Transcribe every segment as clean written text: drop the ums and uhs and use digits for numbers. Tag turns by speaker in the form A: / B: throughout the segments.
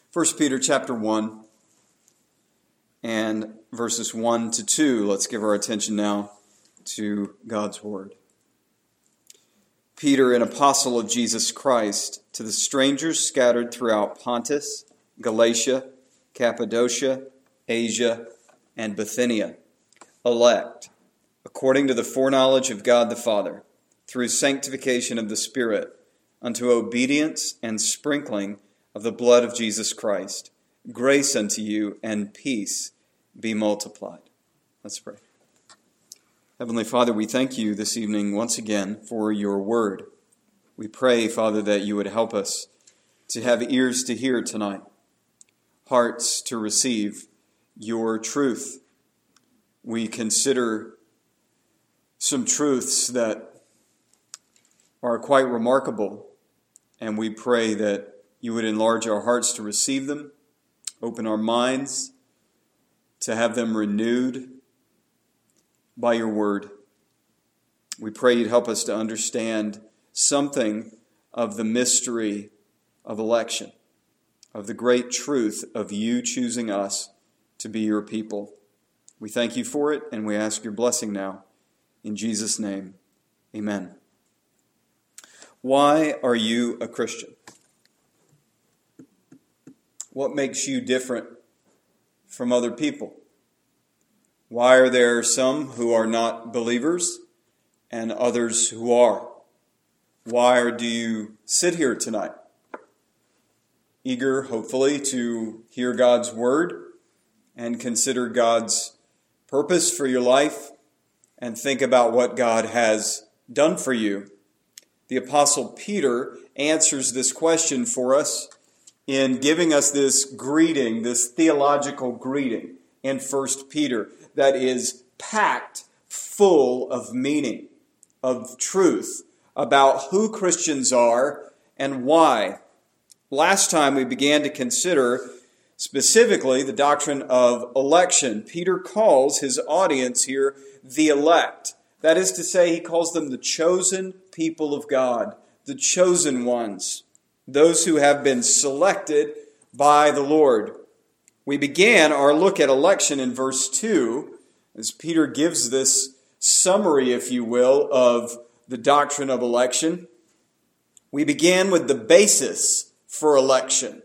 A: 1 Peter chapter 1 and verses 1 to 2. Let's give our attention now to God's word. Peter, an apostle of Jesus Christ, to the strangers scattered throughout Pontus, Galatia, Cappadocia, Asia, and Bithynia, elect, according to the foreknowledge of God the Father, through sanctification of the Spirit, unto obedience and sprinkling of the blood of Jesus Christ. Grace unto you and peace be multiplied. Let's pray. Heavenly Father, we thank you this evening once again for your word. We pray, Father, that you would help us to have ears to hear tonight, hearts to receive your truth. We consider some truths that are quite remarkable, and we pray that you would enlarge our hearts to receive them, open our minds to have them renewed by your word. We pray you'd help us to understand something of the mystery of election, of the great truth of you choosing us to be your people. We thank you for it, and we ask your blessing now. In Jesus' name, amen. Why are you a Christian? What makes you different from other people? Why are there some who are not believers and others who are? Why do you sit here tonight? Eager, hopefully, to hear God's word and consider God's purpose for your life and think about what God has done for you. The Apostle Peter answers this question for us in giving us this greeting, this theological greeting in 1 Peter that is packed full of meaning, of truth about who Christians are and why. Last time we began to consider specifically the doctrine of election. Peter calls his audience here the elect. That is to say, he calls them the chosen people of God, the chosen ones, those who have been selected by the Lord. We began our look at election in verse 2, as Peter gives this summary, if you will, of the doctrine of election. We began with the basis for election.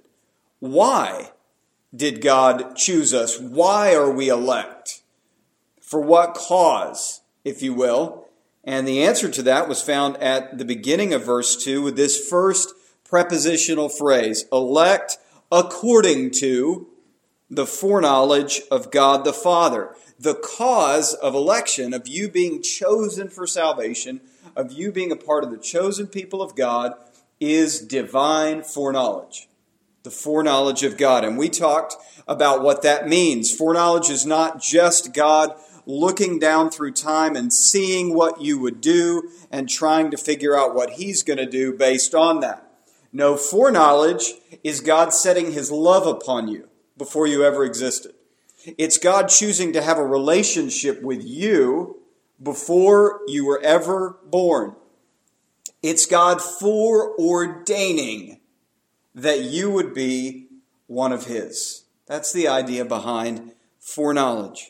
A: Why did God choose us? Why are we elect? For what cause, if you will? And the answer to that was found at the beginning of verse 2 with this first prepositional phrase, elect according to the foreknowledge of God the Father. The cause of election, of you being chosen for salvation, of you being a part of the chosen people of God, is divine foreknowledge. The foreknowledge of God. And we talked about what that means. Foreknowledge is not just God looking down through time and seeing what you would do and trying to figure out what he's going to do based on that. No, foreknowledge is God setting his love upon you before you ever existed. It's God choosing to have a relationship with you before you were ever born. It's God foreordaining that you would be one of his. That's the idea behind foreknowledge.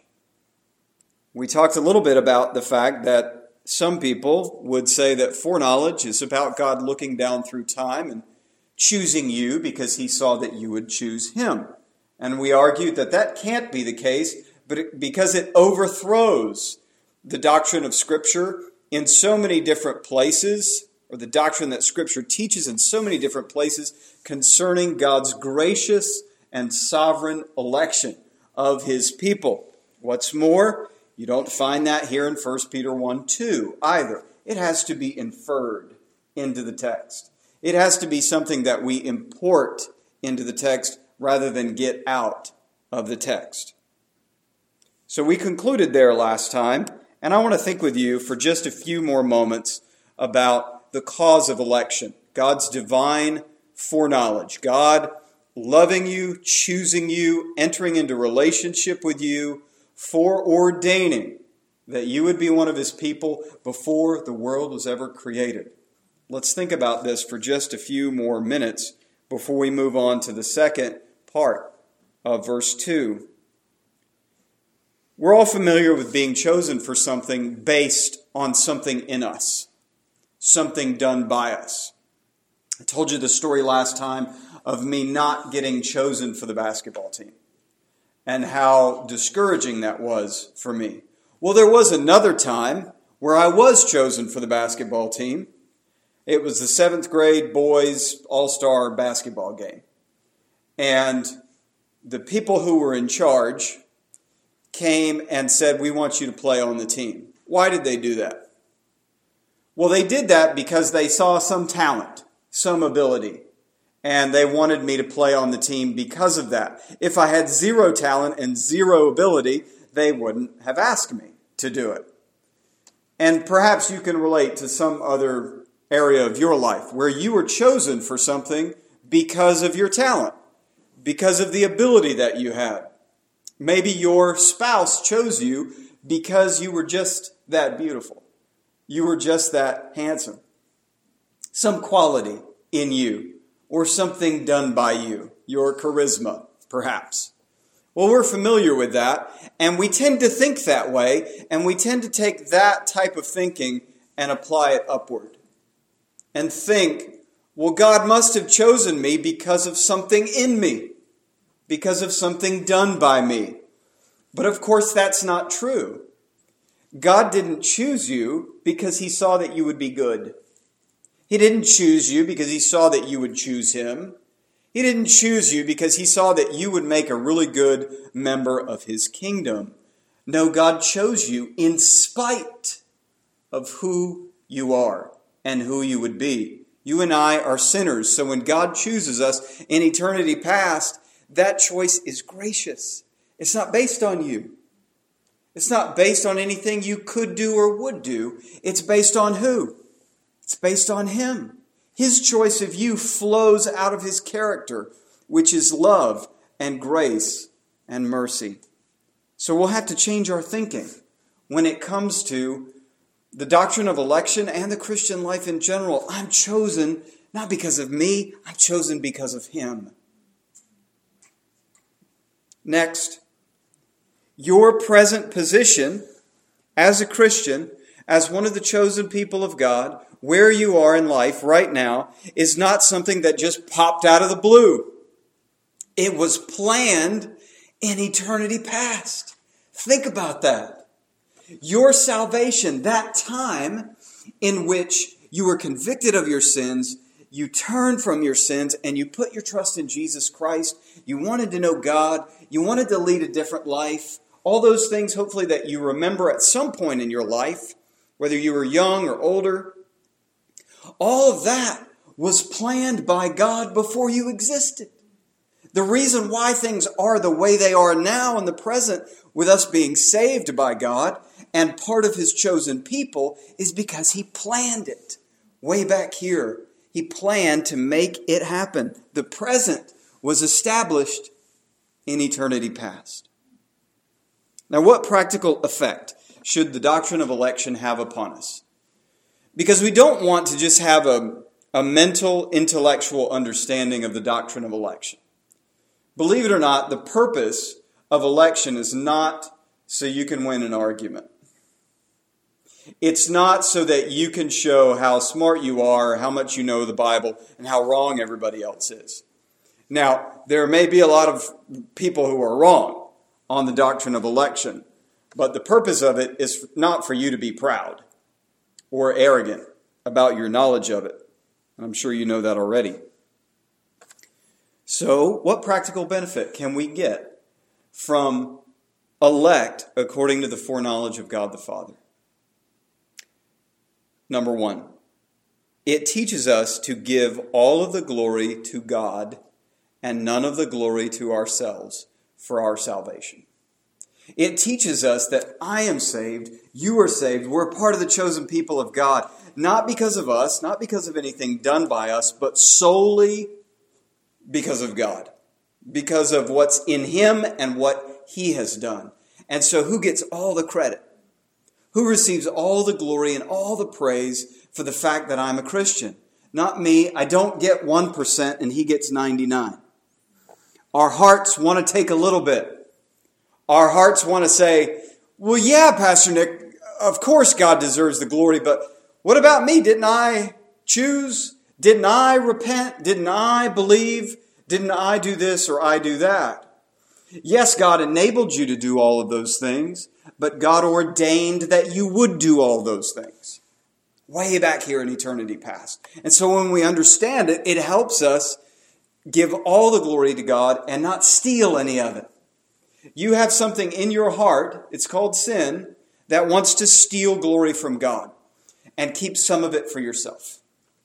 A: We talked a little bit about the fact that some people would say that foreknowledge is about God looking down through time and choosing you because he saw that you would choose him. And we argued that that can't be the case, but because it overthrows the doctrine of Scripture in so many different places, or the doctrine that Scripture teaches in so many different places concerning God's gracious and sovereign election of his people. What's more, you don't find that here in 1 Peter 1:2 either. It has to be inferred into the text. It has to be something that we import into the text rather than get out of the text. So we concluded there last time, and I want to think with you for just a few more moments about the cause of election, God's divine foreknowledge, God loving you, choosing you, entering into relationship with you, foreordaining that you would be one of his people before the world was ever created. Let's think about this for just a few more minutes before we move on to the second part of verse 2. We're all familiar with being chosen for something based on something in us, something done by us. I told you the story last time of me not getting chosen for the basketball team and how discouraging that was for me. Well, there was another time where I was chosen for the basketball team. It was the 7th grade boys all-star basketball game. And the people who were in charge came and said, "We want you to play on the team." Why did they do that? Well, they did that because they saw some talent, some ability, and they wanted me to play on the team because of that. If I had zero talent and zero ability, they wouldn't have asked me to do it. And perhaps you can relate to some other area of your life where you were chosen for something because of your talent, because of the ability that you had. Maybe your spouse chose you because you were just that beautiful. You were just that handsome. Some quality in you or something done by you, your charisma, perhaps. Well, we're familiar with that, and we tend to think that way, and we tend to take that type of thinking and apply it upward. And think, well, God must have chosen me because of something in me, because of something done by me. But of course, that's not true. God didn't choose you because he saw that you would be good. He didn't choose you because he saw that you would choose him. He didn't choose you because he saw that you would make a really good member of his kingdom. No, God chose you in spite of who you are and who you would be. You and I are sinners, so when God chooses us in eternity past, that choice is gracious. It's not based on you. It's not based on anything you could do or would do. It's based on who? It's based on him. His choice of you flows out of his character, which is love and grace and mercy. So we'll have to change our thinking when it comes to the doctrine of election and the Christian life in general. I'm chosen not because of me, I'm chosen because of him. Next, your present position as a Christian, as one of the chosen people of God, where you are in life right now, is not something that just popped out of the blue. It was planned in eternity past. Think about that. Your salvation, that time in which you were convicted of your sins, you turned from your sins and you put your trust in Jesus Christ. You wanted to know God. You wanted to lead a different life. All those things, hopefully, that you remember at some point in your life, whether you were young or older. All of that was planned by God before you existed. The reason why things are the way they are now in the present with us being saved by God and part of his chosen people is because he planned it way back here. He planned to make it happen. The present was established in eternity past. Now, what practical effect should the doctrine of election have upon us? Because we don't want to just have a mental, intellectual understanding of the doctrine of election. Believe it or not, the purpose of election is not so you can win an argument. It's not so that you can show how smart you are, how much you know the Bible, and how wrong everybody else is. Now, there may be a lot of people who are wrong on the doctrine of election, but the purpose of it is not for you to be proud or arrogant about your knowledge of it. I'm sure you know that already. So, what practical benefit can we get from elect according to the foreknowledge of God the Father? Number one, it teaches us to give all of the glory to God and none of the glory to ourselves for our salvation. It teaches us that I am saved, you are saved, we're part of the chosen people of God, not because of us, not because of anything done by us, but solely because of God, because of what's in him and what he has done. And so who gets all the credit? Who receives all the glory and all the praise for the fact that I'm a Christian? Not me. I don't get 1% and he gets 99%. our hearts want to take a little bit. Our hearts want to say, well, yeah, Pastor Nick, of course God deserves the glory, but what about me? Didn't I choose? Didn't I repent? Didn't I believe? Didn't I do this or I do that? Yes, God enabled you to do all of those things, but God ordained that you would do all those things way back here in eternity past. And so when we understand it, it helps us give all the glory to God and not steal any of it. You have something in your heart, it's called sin, that wants to steal glory from God and keep some of it for yourself.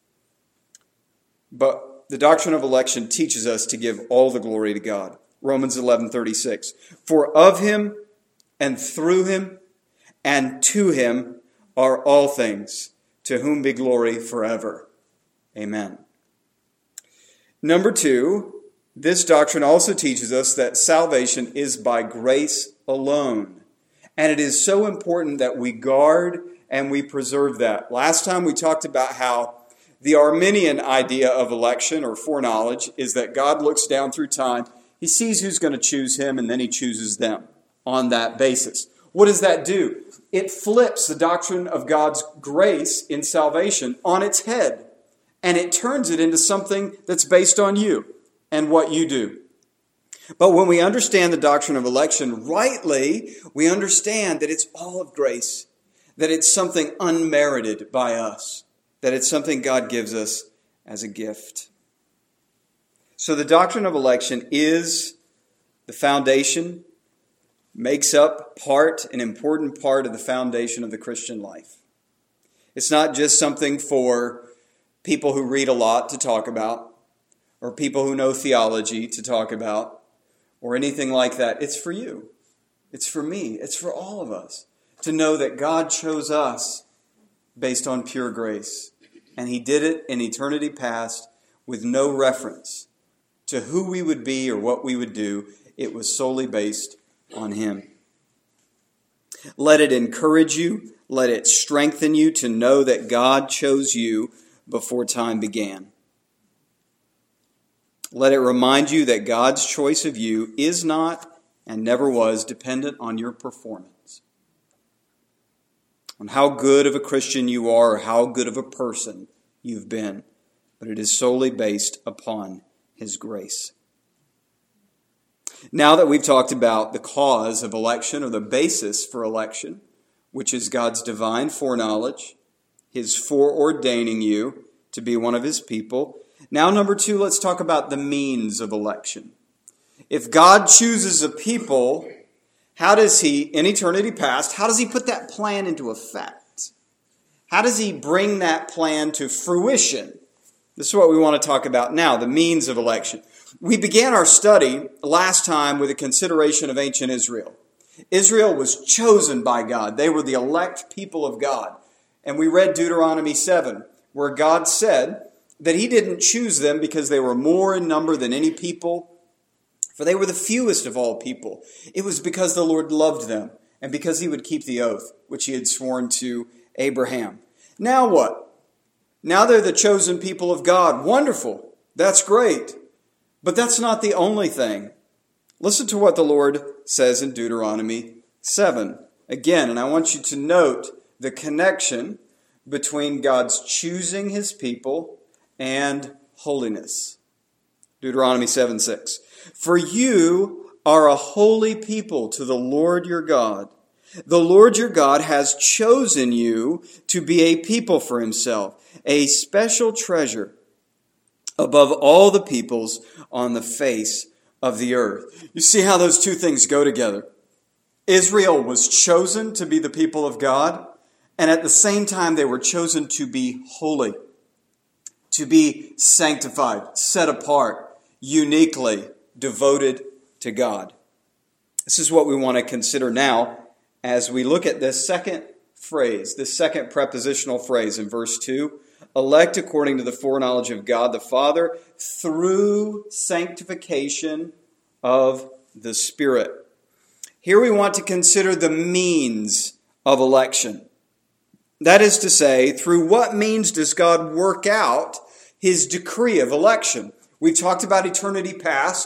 A: But the doctrine of election teaches us to give all the glory to God. Romans 11:36. For of him and through him and to him are all things, to whom be glory forever. Amen. Number 2, this doctrine also teaches us that salvation is by grace alone. And it is so important that we guard and we preserve that. Last time we talked about how the Arminian idea of election or foreknowledge is that God looks down through time. He sees who's going to choose him, and then he chooses them on that basis. What does that do? It flips the doctrine of God's grace in salvation on its head, and it turns it into something that's based on you and what you do. But when we understand the doctrine of election rightly, we understand that it's all of grace, that it's something unmerited by us, that it's something God gives us as a gift. So the doctrine of election is the foundation, makes up an important part of the foundation of the Christian life. It's not just something for people who read a lot to talk about, or people who know theology to talk about, or anything like that. It's for you. It's for me. It's for all of us to know that God chose us based on pure grace. And he did it in eternity past with no reference to who we would be or what we would do. It was solely based on him. Let it encourage you. Let it strengthen you to know that God chose you before time began. Let it remind you that God's choice of you is not and never was dependent on your performance, on how good of a Christian you are or how good of a person you've been, but it is solely based upon his grace. Now that we've talked about the cause of election or the basis for election, which is God's divine foreknowledge, his foreordaining you to be one of his people, now number 2, let's talk about the means of election. If God chooses a people, how does he, in eternity past, how does he put that plan into effect? How does he bring that plan to fruition? This is what we want to talk about now, the means of election. We began our study last time with a consideration of ancient Israel. Israel was chosen by God. They were the elect people of God. And we read Deuteronomy 7, where God said that he didn't choose them because they were more in number than any people, for they were the fewest of all people. It was because the Lord loved them and because he would keep the oath which he had sworn to Abraham. Now what? Now they're the chosen people of God. Wonderful. That's great. But that's not the only thing. Listen to what the Lord says in Deuteronomy 7. Again, and I want you to note the connection between God's choosing his people and holiness. Deuteronomy 7:6. For you are a holy people to the Lord your God. The Lord your God has chosen you to be a people for himself, a special treasure above all the peoples on the face of the earth. You see how those two things go together. Israel was chosen to be the people of God, and at the same time they were chosen to be holy, to be sanctified, set apart, uniquely devoted to God. This is what we want to consider now as we look at this second phrase, this second prepositional phrase in verse 2. Elect according to the foreknowledge of God the Father through sanctification of the Spirit. Here we want to consider the means of election. That is to say, through what means does God work out his decree of election? We've talked about eternity past,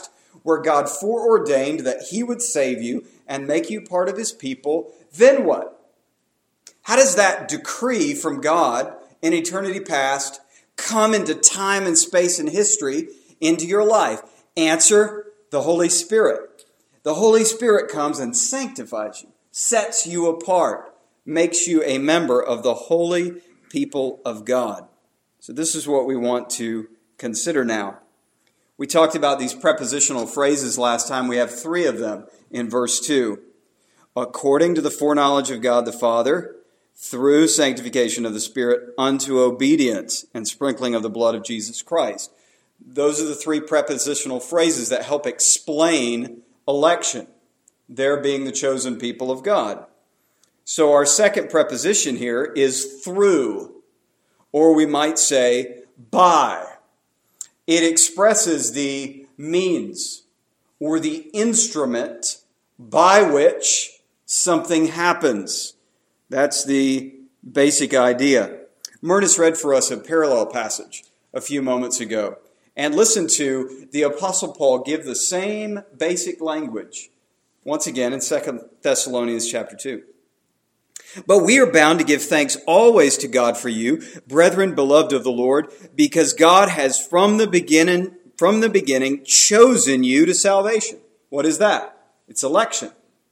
A: where God foreordained that he would save you and make you part of his people, then what? How does that decree from God in eternity past come into time and space and history into your life? Answer, the Holy Spirit. The Holy Spirit comes and sanctifies you, sets you apart, makes you a member of the holy people of God. So this is what we want to consider now. We talked about these prepositional phrases last time. We have 3 of them in verse 2. According to the foreknowledge of God the Father, through sanctification of the Spirit, unto obedience and sprinkling of the blood of Jesus Christ. Those are the 3 prepositional phrases that help explain election, there being the chosen people of God. So our second preposition here is through, or we might say by. It expresses the means or the instrument by which something happens. That's the basic idea. Myrnis read for us a parallel passage a few moments ago. And listen to the Apostle Paul give the same basic language once again in 2 Thessalonians chapter 2. But we are bound to give thanks always to God for you, brethren beloved of the Lord, because God has from the beginning chosen you to salvation. What is that? It's election.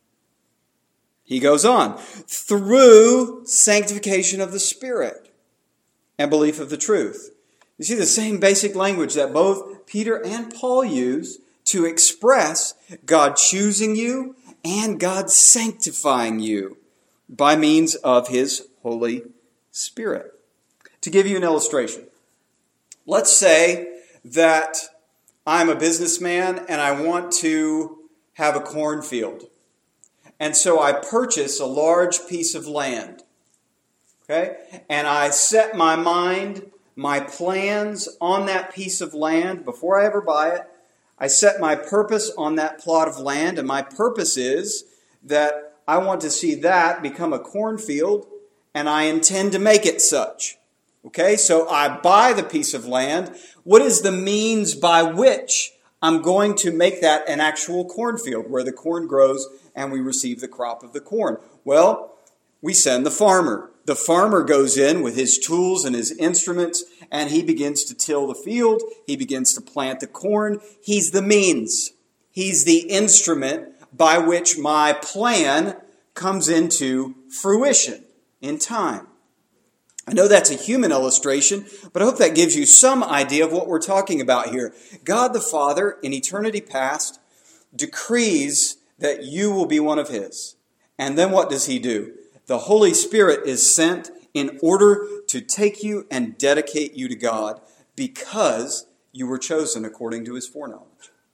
A: He goes on, through sanctification of the Spirit and belief of the truth. You see the same basic language that both Peter and Paul use to express God choosing you and God sanctifying you by means of his Holy Spirit. To give you an illustration, let's say that I'm a businessman and I want to have a cornfield. And so I purchase a large piece of land. Okay? And I set my mind, my plans on that piece of land before I ever buy it. I set my purpose on that plot of land, and my purpose is that I want to see that become a cornfield, and I intend to make it such. Okay, so I buy the piece of land. What is the means by which I'm going to make that an actual cornfield where the corn grows and we receive the crop of the corn? Well, we send the farmer. The farmer goes in with his tools and his instruments, and he begins to till the field. He begins to plant the corn. He's the means. He's the instrument by which my plan comes into fruition in time. I know that's a human illustration, but I hope that gives you some idea of what we're talking about here. God the Father, in eternity past, decrees that you will be one of his. And then what does he do? The Holy Spirit is sent in order to take you and dedicate you to God because you were chosen according to his foreknowledge.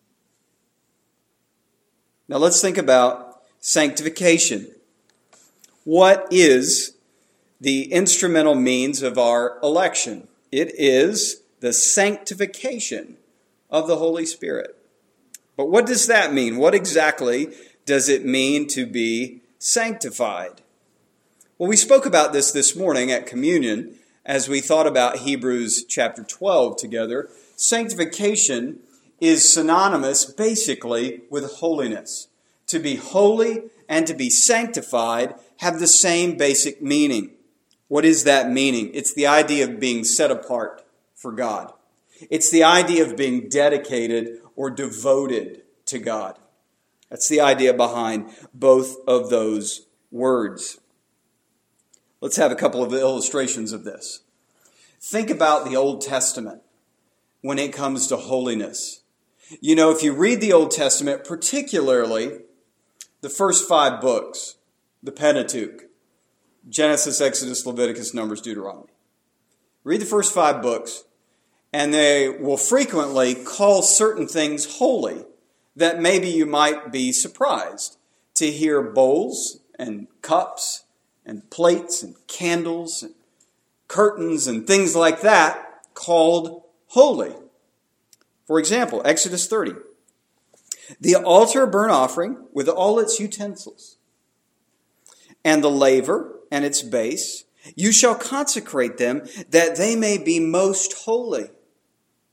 A: Now let's think about sanctification. What is the instrumental means of our election? It is the sanctification of the Holy Spirit. But what does that mean? What exactly does it mean to be sanctified? Well, we spoke about this morning at communion as we thought about Hebrews chapter 12 together. Sanctification is synonymous basically with holiness. To be holy and to be sanctified have the same basic meaning. What is that meaning? It's the idea of being set apart for God. It's the idea of being dedicated or devoted to God. That's the idea behind both of those words. Let's have a couple of illustrations of this. Think about the Old Testament when it comes to holiness. You know, if you read the Old Testament, particularly the first 5 books, the Pentateuch, Genesis, Exodus, Leviticus, Numbers, Deuteronomy. Read the first 5 books, and they will frequently call certain things holy that maybe you might be surprised to hear bowls and cups and plates and candles and curtains and things like that called holy. For example, Exodus 30. The altar burnt offering with all its utensils, and the laver and its base, you shall consecrate them that they may be most holy.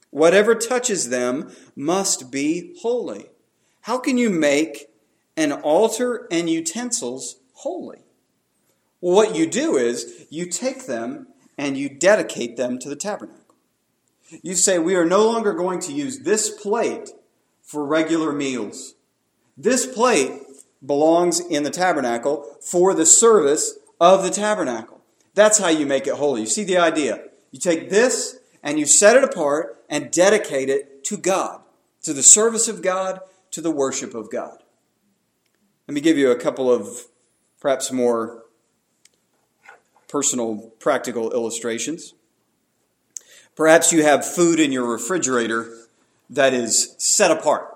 A: Whatever touches them must be holy. How can you make an altar and utensils holy? Well, what you do is you take them and you dedicate them to the tabernacle. You say, we are no longer going to use this plate for regular meals. This plate belongs in the tabernacle for the service of the tabernacle. That's how you make it holy. You see the idea? You take this and you set it apart and dedicate it to God, to the service of God, to the worship of God. Let me give you a couple of perhaps more personal, practical illustrations. Perhaps you have food in your refrigerator that is set apart.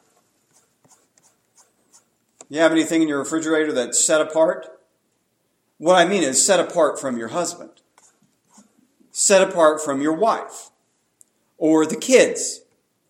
A: You have anything in your refrigerator that's set apart? What I mean is set apart from your husband. Set apart from your wife. Or the kids.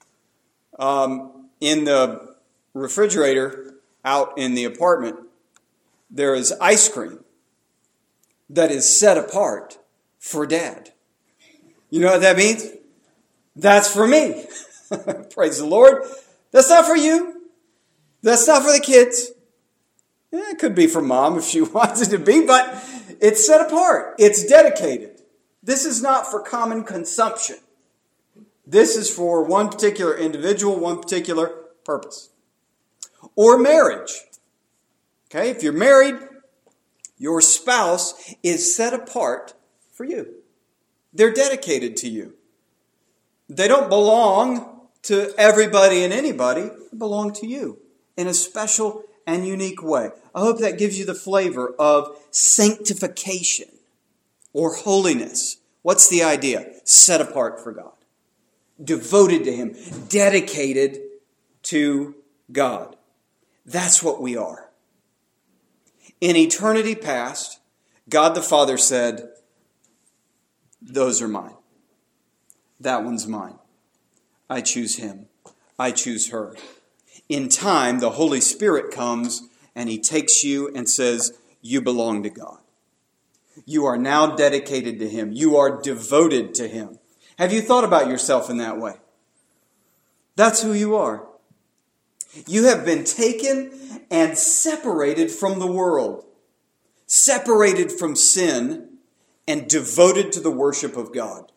A: In the refrigerator out in the apartment, there is ice cream that is set apart for Dad. You know what that means? That's for me. Praise the Lord. That's not for you. That's not for the kids. Yeah, it could be for Mom if she wants it to be, but it's set apart. It's dedicated. This is not for common consumption. This is for one particular individual, one particular purpose. Or marriage. Okay, if you're married, your spouse is set apart for you. They're dedicated to you. They don't belong to everybody and anybody. They belong to you in a special and unique way. I hope that gives you the flavor of sanctification or holiness. What's the idea? Set apart for God. Devoted to Him. Dedicated to God. That's what we are. In eternity past, God the Father said, those are mine. That one's mine. I choose him. I choose her. In time, the Holy Spirit comes and He takes you and says, you belong to God. You are now dedicated to Him. You are devoted to Him. Have you thought about yourself in that way? That's who you are. You have been taken and separated from the world, separated from sin, and devoted to the worship of God,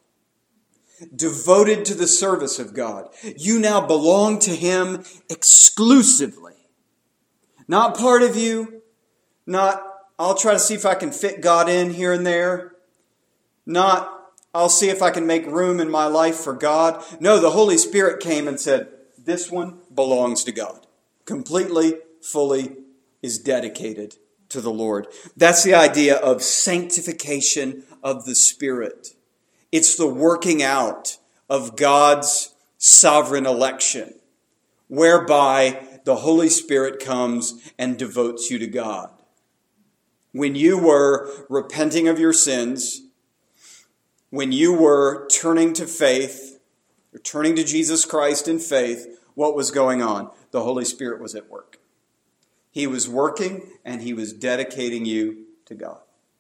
A: devoted to the service of God. You now belong to Him exclusively. Not part of you, not I'll try to see if I can fit God in here and there, not I'll see if I can make room in my life for God. No, the Holy Spirit came and said, this one belongs to God. Completely, fully is dedicated to the Lord. That's the idea of sanctification of the Spirit. It's the working out of God's sovereign election, whereby the Holy Spirit comes and devotes you to God. When you were repenting of your sins, when you were turning to faith, or turning to Jesus Christ in faith, what was going on? The Holy Spirit was at work. He was working and He was dedicating you to God.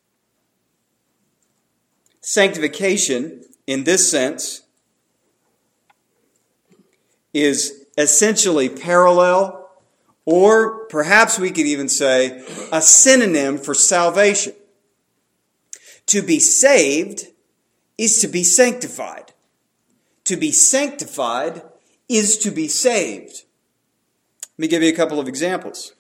A: Sanctification, in this sense, is essentially parallel, or perhaps we could even say a synonym for salvation. To be saved is to be sanctified. To be sanctified is to be saved. Let me give you a couple of examples.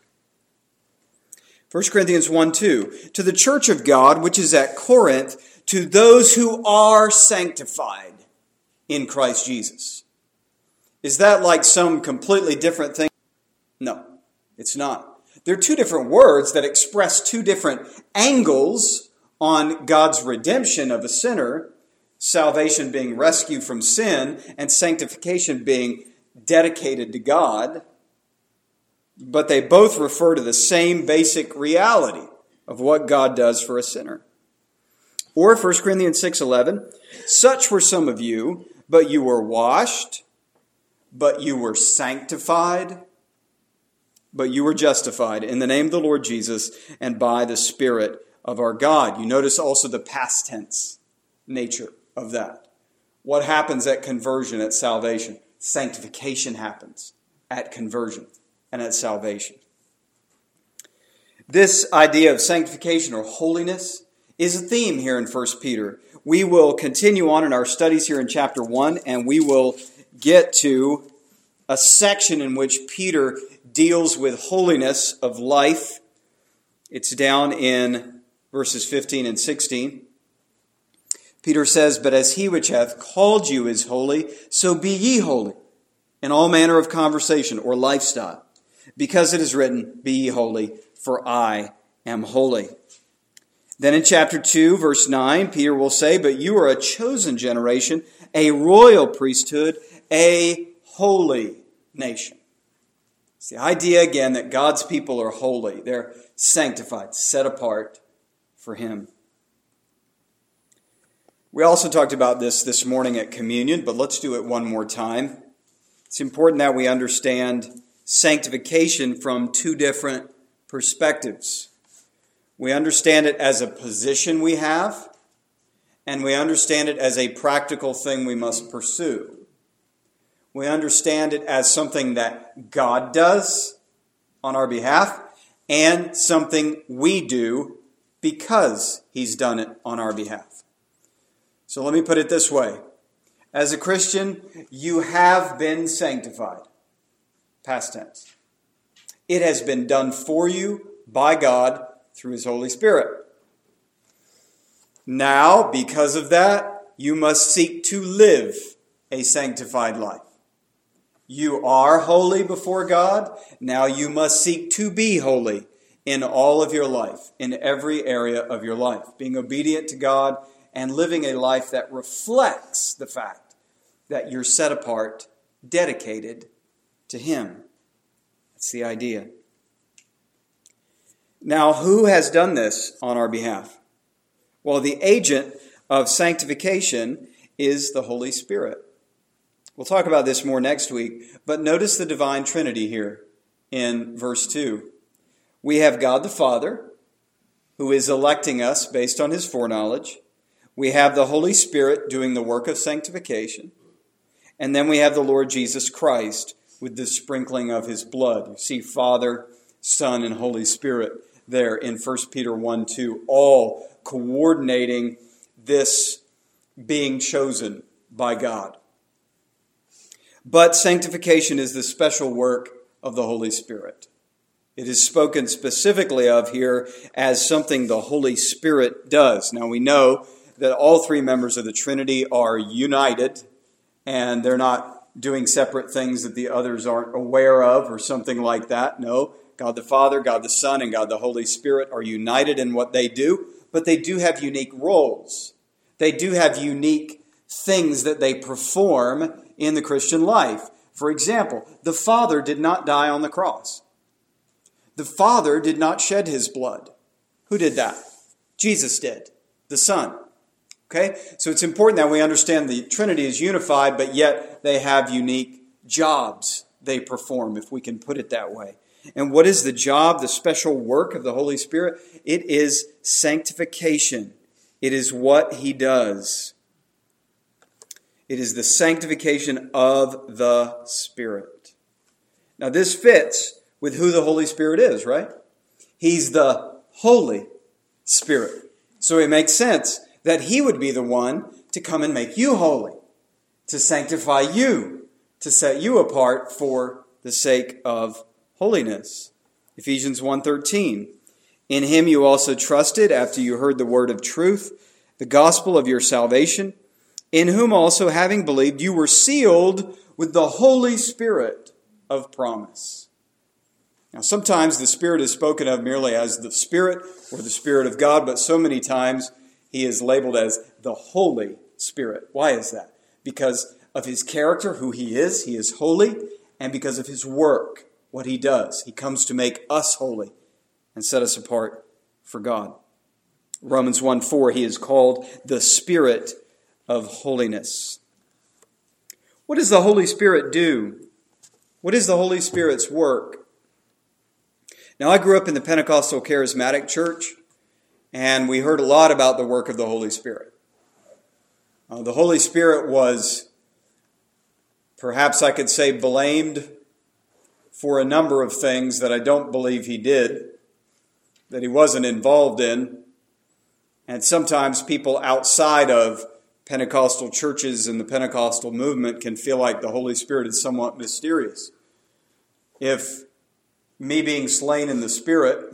A: 1 Corinthians 1:2, to the church of God, which is at Corinth, to those who are sanctified in Christ Jesus. Is that like some completely different thing? No, it's not. There are two different words that express two different angles on God's redemption of a sinner, salvation being rescue from sin, and sanctification being dedicated to God. But they both refer to the same basic reality of what God does for a sinner. Or 1 Corinthians 6:11, such were some of you, but you were washed, but you were sanctified, but you were justified in the name of the Lord Jesus and by the Spirit of our God. You notice also the past tense nature of that. What happens at conversion, at salvation? Sanctification happens at conversion and at salvation. This idea of sanctification or holiness is a theme here in 1 Peter. We will continue on in our studies here in chapter 1, and we will get to a section in which Peter deals with holiness of life. It's down in verses 15 and 16. Peter says, "But as he which hath called you is holy, so be ye holy in all manner of conversation," or lifestyle. "Because it is written, Be ye holy, for I am holy." Then in chapter 2, verse 9, Peter will say, "But you are a chosen generation, a royal priesthood, a holy nation." It's the idea again that God's people are holy. They're sanctified, set apart for Him. We also talked about this morning at communion, but let's do it one more time. It's important that we understand sanctification from two different perspectives. We understand it as a position we have, and we understand it as a practical thing we must pursue. We understand it as something that God does on our behalf, and something we do because He's done it on our behalf. So let me put it this way. As a Christian, you have been sanctified. Past tense. It has been done for you by God through His Holy Spirit. Now, because of that, you must seek to live a sanctified life. You are holy before God. Now you must seek to be holy in all of your life, in every area of your life, being obedient to God and living a life that reflects the fact that you're set apart, dedicated to Him. That's the idea. Now, who has done this on our behalf? Well, the agent of sanctification is the Holy Spirit. We'll talk about this more next week, but notice the divine Trinity here in verse 2. We have God the Father, who is electing us based on His foreknowledge. We have the Holy Spirit doing the work of sanctification. And then we have the Lord Jesus Christ with the sprinkling of His blood. You see Father, Son, and Holy Spirit there in 1 Peter 1:2, all coordinating this being chosen by God. But sanctification is the special work of the Holy Spirit. It is spoken specifically of here as something the Holy Spirit does. Now we know that all three members of the Trinity are united, and they're not doing separate things that the others aren't aware of or something like that. No, God the Father, God the Son, and God the Holy Spirit are united in what they do, but they do have unique roles. They do have unique things that they perform in the Christian life. For example, the Father did not die on the cross. The Father did not shed His blood. Who did that? Jesus did, the Son. Okay? So it's important that we understand the Trinity is unified, but yet they have unique jobs they perform, if we can put it that way. And what is the job, the special work of the Holy Spirit? It is sanctification. It is what He does. It is the sanctification of the Spirit. Now this fits with who the Holy Spirit is, right? He's the Holy Spirit. So it makes sense that He would be the one to come and make you holy, to sanctify you, to set you apart for the sake of holiness. Ephesians 1:13. In Him you also trusted after you heard the word of truth, the gospel of your salvation, in whom also having believed you were sealed with the Holy Spirit of promise. Now sometimes the Spirit is spoken of merely as the Spirit or the Spirit of God, but so many times He is labeled as the Holy Spirit. Why is that? Because of His character, who He is holy, and because of His work, what He does. He comes to make us holy and set us apart for God. Romans 1:4, He is called the Spirit of holiness. What does the Holy Spirit do? What is the Holy Spirit's work? Now, I grew up in the Pentecostal Charismatic Church, and we heard a lot about the work of the Holy Spirit. The Holy Spirit was, perhaps I could say, blamed for a number of things that I don't believe he did, that he wasn't involved in. And sometimes people outside of Pentecostal churches and the Pentecostal movement can feel like the Holy Spirit is somewhat mysterious. If me being slain in the Spirit,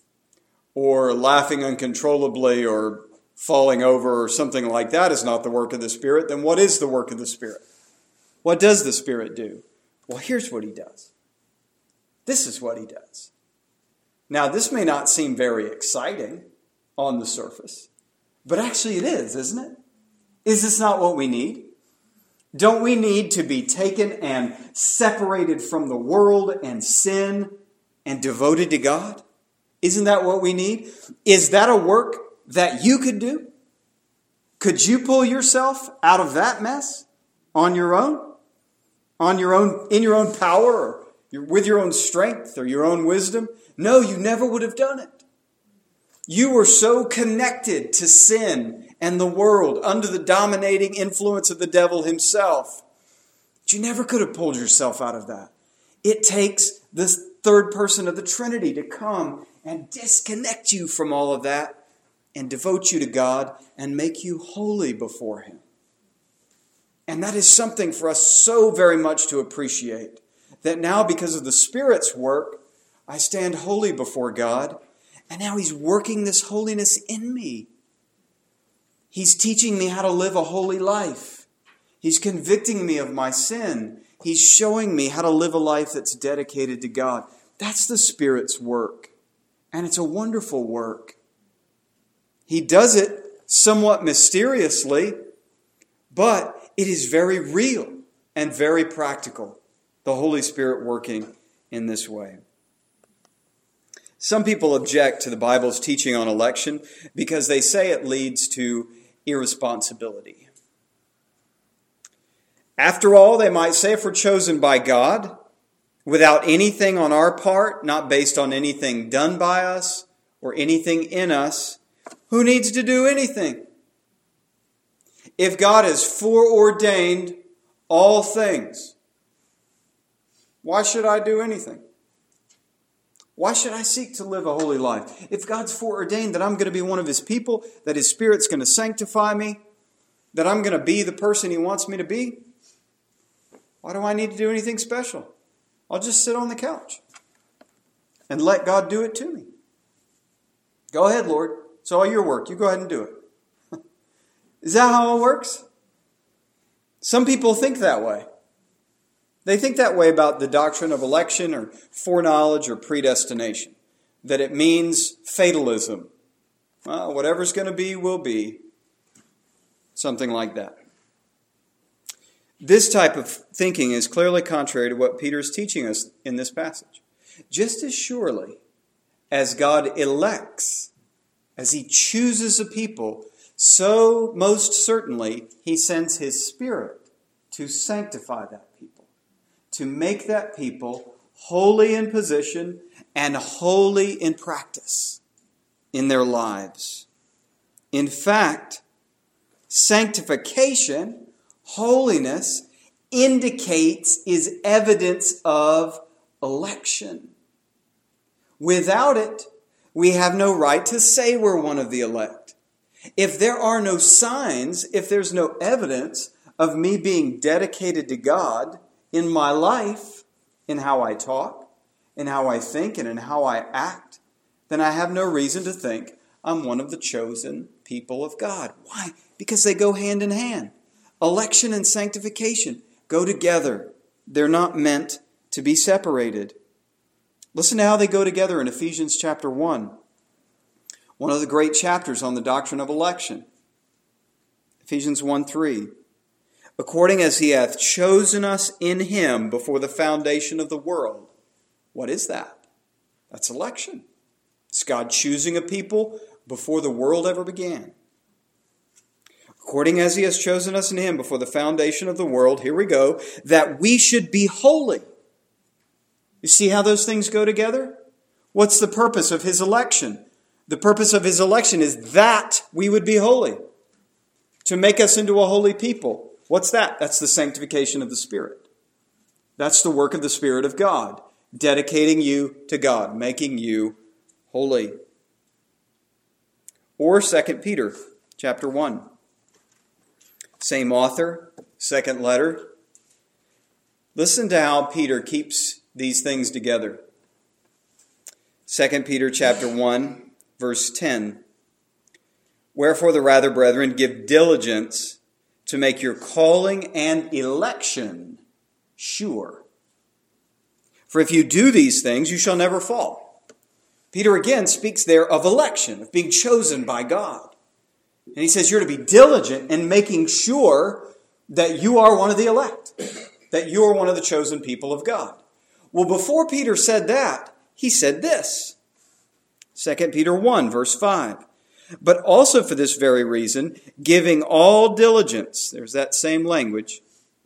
A: or laughing uncontrollably, or falling over, or something like that is not the work of the Spirit, then what is the work of the Spirit? What does the Spirit do? Well, here's what he does. This is what he does. Now, this may not seem very exciting on the surface, but actually it is, isn't it? Is this not what we need? Don't we need to be taken and separated from the world and sin and devoted to God? Isn't that what we need? Is that a work that you could do? Could you pull yourself out of that mess on your own? In your own power, or with your own strength or your own wisdom? No, you never would have done it. You were so connected to sin and the world under the dominating influence of the devil himself that you never could have pulled yourself out of that. It takes this third person of the Trinity to come and disconnect you from all of that and devote you to God and make you holy before him. And that is something for us so very much to appreciate, that now because of the Spirit's work, I stand holy before God, and now he's working this holiness in me. He's teaching me how to live a holy life. He's convicting me of my sin. He's showing me how to live a life that's dedicated to God. That's the Spirit's work, and it's a wonderful work. He does it somewhat mysteriously, but it is very real and very practical, the Holy Spirit working in this way. Some people object to the Bible's teaching on election because they say it leads to irresponsibility. After all, they might say, if we're chosen by God, without anything on our part, not based on anything done by us or anything in us, who needs to do anything? If God has foreordained all things, why should I do anything? Why should I seek to live a holy life? If God's foreordained that I'm going to be one of his people, that his Spirit's going to sanctify me, that I'm going to be the person he wants me to be, why do I need to do anything special? I'll just sit on the couch and let God do it to me. Go ahead, Lord. It's all your work. You go ahead and do it. Is that how it works? Some people think that way. They think that way about the doctrine of election or foreknowledge or predestination, that it means fatalism. Well, whatever's going to be, will be. Something like that. This type of thinking is clearly contrary to what Peter is teaching us in this passage. Just as surely as God elects, as he chooses a people, so most certainly he sends his Spirit to sanctify that people, to make that people holy in position and holy in practice in their lives. In fact, sanctification, holiness, is evidence of election. Without it, we have no right to say we're one of the elect. If there are no signs, if there's no evidence of me being dedicated to God in my life, in how I talk, in how I think, and in how I act, then I have no reason to think I'm one of the chosen people of God. Why? Because they go hand in hand. Election and sanctification go together. They're not meant to be separated. Listen to how they go together in Ephesians chapter 1. One of the great chapters on the doctrine of election. Ephesians 1:3. According as he hath chosen us in him before the foundation of the world. What is that? That's election. It's God choosing a people before the world ever began. According as he has chosen us in him before the foundation of the world, here we go, that we should be holy. You see how those things go together? What's the purpose of his election? The purpose of his election is that we would be holy. to make us into a holy people. What's that? That's the sanctification of the Spirit. That's the work of the Spirit of God, dedicating you to God, making you holy. Or 2 Peter chapter 1. Same author, second letter. Listen to how Peter keeps these things together. 2 Peter chapter 1, verse 10. Wherefore the rather, brethren, give diligence to make your calling and election sure. For if you do these things, you shall never fall. Peter again speaks there of election, of being chosen by God. And he says you're to be diligent in making sure that you are one of the elect, that you are one of the chosen people of God. Well, before Peter said that, he said this. 2 Peter 1, verse 5. But also for this very reason, giving all diligence, there's that same language,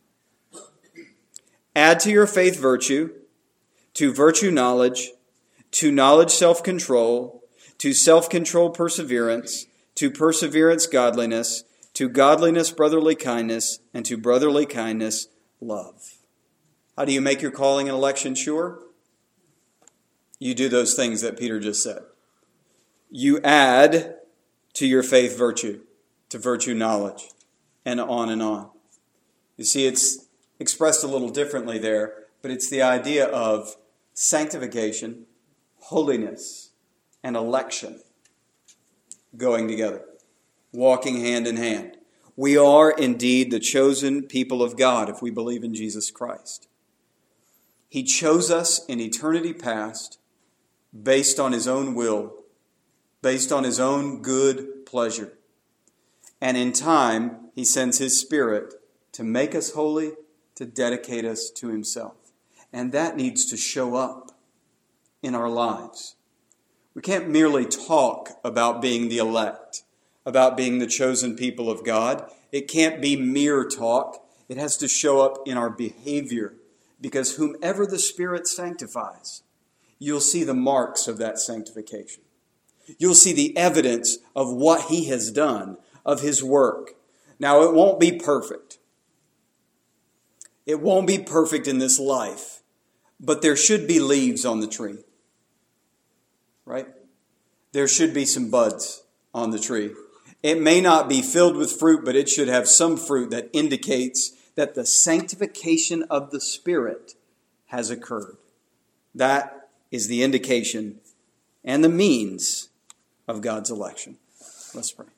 A: add to your faith virtue, to virtue knowledge, to knowledge self-control, to self-control perseverance, to perseverance godliness, to godliness brotherly kindness, and to brotherly kindness love. How do you make your calling and election sure? You do those things that Peter just said. You add to your faith virtue, to virtue knowledge, and on and on. You see, it's expressed a little differently there, but it's the idea of sanctification, holiness, and election going together, walking hand in hand. We are indeed the chosen people of God if we believe in Jesus Christ. He chose us in eternity past based on His own will, based on His own good pleasure. And in time, He sends His Spirit to make us holy, to dedicate us to Himself. And that needs to show up in our lives. We can't merely talk about being the elect, about being the chosen people of God. It can't be mere talk. It has to show up in our behavior. Because whomever the Spirit sanctifies, you'll see the marks of that sanctification. You'll see the evidence of what He has done, of His work. Now, it won't be perfect. It won't be perfect in this life. But there should be leaves on the tree. Right? There should be some buds on the tree. It may not be filled with fruit, but it should have some fruit that indicates that the sanctification of the Spirit has occurred. That is the indication and the means of God's election. Let's pray.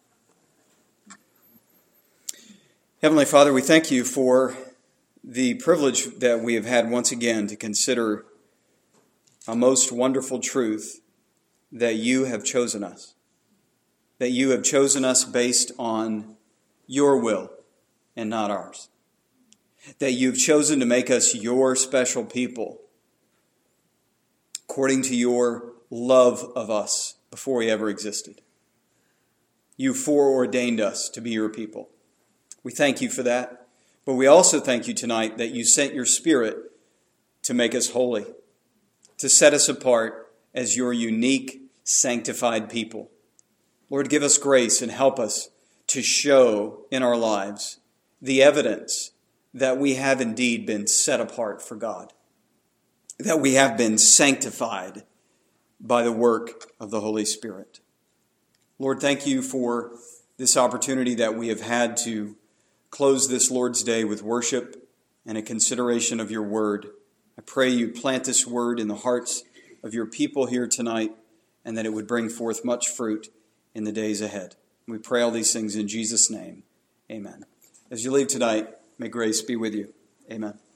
A: Heavenly Father, we thank You for the privilege that we have had once again to consider a most wonderful truth, that You have chosen us. That You have chosen us based on Your will and not ours. That You've chosen to make us Your special people according to Your love of us before we ever existed. You foreordained us to be Your people. We thank You for that. But we also thank You tonight that You sent Your Spirit to make us holy, to set us apart as Your unique, sanctified people. Lord, give us grace and help us to show in our lives the evidence that we have indeed been set apart for God, that we have been sanctified by the work of the Holy Spirit. Lord, thank You for this opportunity that we have had to close this Lord's Day with worship and a consideration of Your word. I pray You plant this word in the hearts of Your people here tonight, and that it would bring forth much fruit in the days ahead. We pray all these things in Jesus' name. Amen. As you leave tonight, may grace be with you. Amen.